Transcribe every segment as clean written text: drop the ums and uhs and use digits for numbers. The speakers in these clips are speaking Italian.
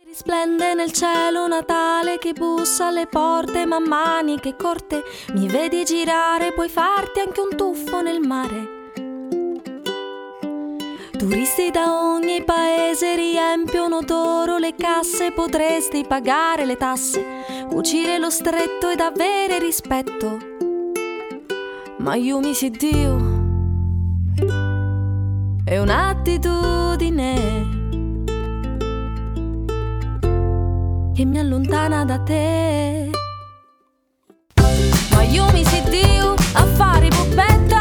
Risplende nel cielo Natale che bussa alle porte, ma maniche corte, mi vedi girare, puoi farti anche un tuffo nel mare. Turisti da ogni paese riempiono d'oro le casse, potresti pagare le tasse, cucire lo stretto ed avere rispetto. Ma io mi si Dio è un'attitudine che mi allontana da te. Ma io mi si Dio a fare puppetta,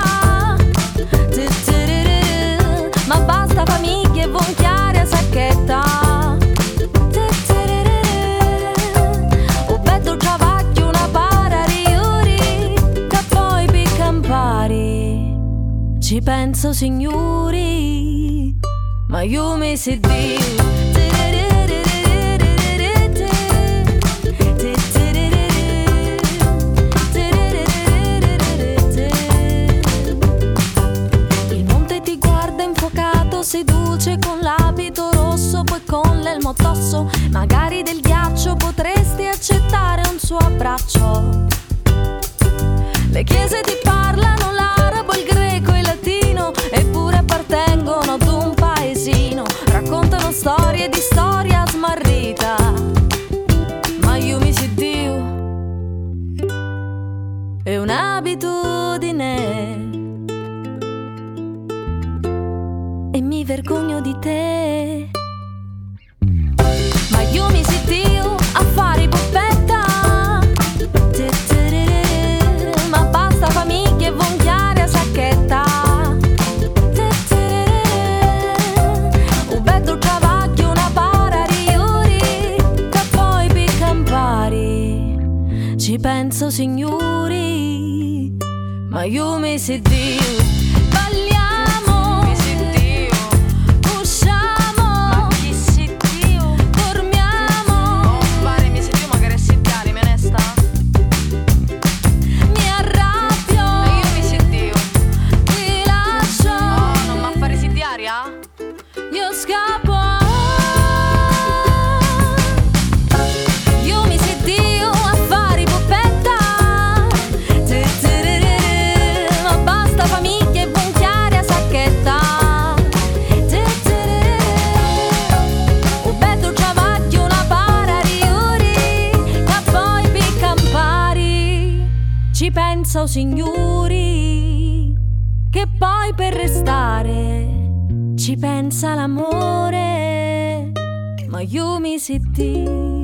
ma basta famiglie e vonchiare a sacchetta. O vedo travaglio una parariuri che poi piccampari. Ci penso signori, ma io mi si Dio seduce con l'abito rosso, poi con l'elmo tosso, magari del ghiaccio potresti accettare un suo abbraccio. Le chiese ti parlano l'arabo, il greco e il latino, eppure appartengono ad un paesino. Raccontano storie di storia smarrita, ma io mi si Dio è un'abitudine e mi vergogno di te. Ma io mi si Dio a fare puppetta, ma basta famiglie e vonchiare a sacchetta. Un bello travaglio, una parariuri che poi piccampari. Ci penso signori, ma io mi si Dio io scappo. Io mi si Dio a fare puppetta, ma basta famiglie e vonchiare a sacchetta. Un bello travaglio, una parariuri che poi piccampari. Ci penso signori che poi per restare ci pensa l'amore, ma io mi si Dio